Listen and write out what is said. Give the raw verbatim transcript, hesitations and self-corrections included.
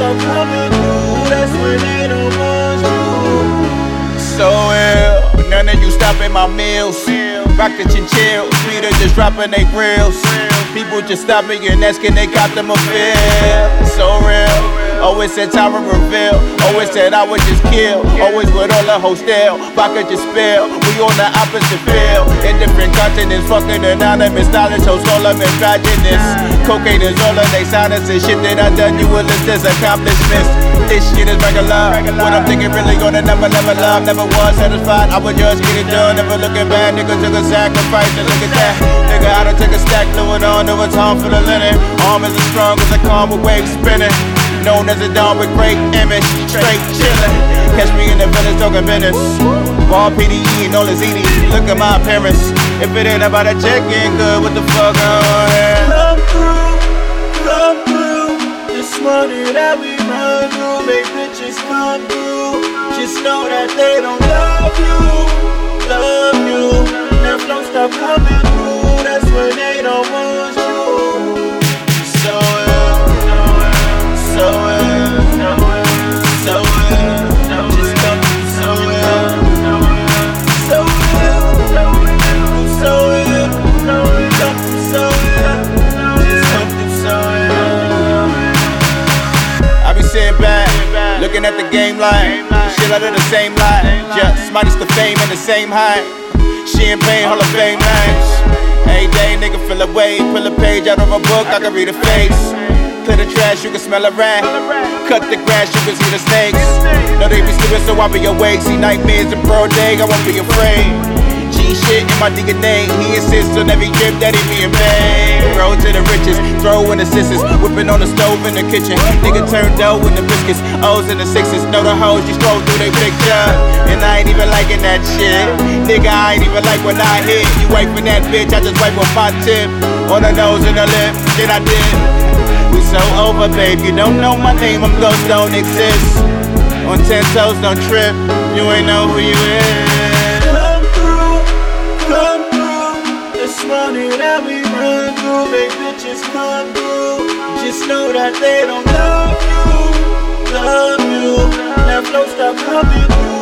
stop coming through, that's when they don't want you. So ill, none of you stopping my meals. Rock the chinchills, Peter just dropping they grills. People just stopping and asking they got them a feel. So real, always said time to reveal. Always said I would just kill. Always with all the hostel, vodka just spill. We on the opposite field, in different continents. Fucking anonymous knowledge, hoes all of androgynous. Cocaine is all of they silence and shit that I done. You will list as accomplishments. This shit is regular. What I'm thinking really gonna never, never love. Never was satisfied, I would just get it done. Never looking back, nigga took a sacrifice. And look at that, nigga, I done take a stack, threw it on. Never time for the linen. Arm is as strong as a calm with waves spinning. Known as a dawn with great image, straight chillin'. Catch me in the village talking business. Ball P D E and all his E D. Look at my appearance. If it ain't about a check in good, what the fuck on here? Come through, come through. This money that we run through, make bitches come through. Just know that they don't love you, love you. Never don't stop coming through, that's when they don't want you. So ill, so ill, so ill, just come through so ill, so ill, so ill, come through so ill, just come through so ill. I be sitting back, looking at the game like shit out of the same light. Just minus the fame and the same height. Champagne, Hall of Fame nights. Every day, nigga feel away. Pull a page out of a book, I can read a face. Clear the trash, you can smell a rat. Cut the grass, you can see the snakes. No, they be sleeping, so I be awake. See nightmares in broad day, I won't be afraid. G shit in my D N A. He insists on every drip that he being paid. Road to the riches, throw in the sisters. Whipping on the stove in the kitchen. Nigga turn dough in the biscuits. O's in the sixes. Know the hoes, you scroll through they picture. And I ain't even liking that shit. Nigga, I ain't even like when I hit. You wiping that bitch, I just wipe with my tip. On the nose and the lip, shit I did. We so over, babe. You don't know my name, I'm ghost, don't exist. On ten toes, don't trip. You ain't know who you is. Come through, come through. This money that we run through, make bitches come through. Just know that they don't love you, love you. Never don't stop coming through.